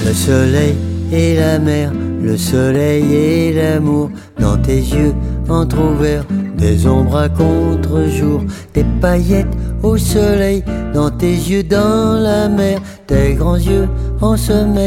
Le soleil et la mer, le soleil et l'amour, dans tes yeux entr'ouverts, des ombres à contre-jour, des paillettes au soleil, dans tes yeux dans la mer, tes grands yeux en sommeil.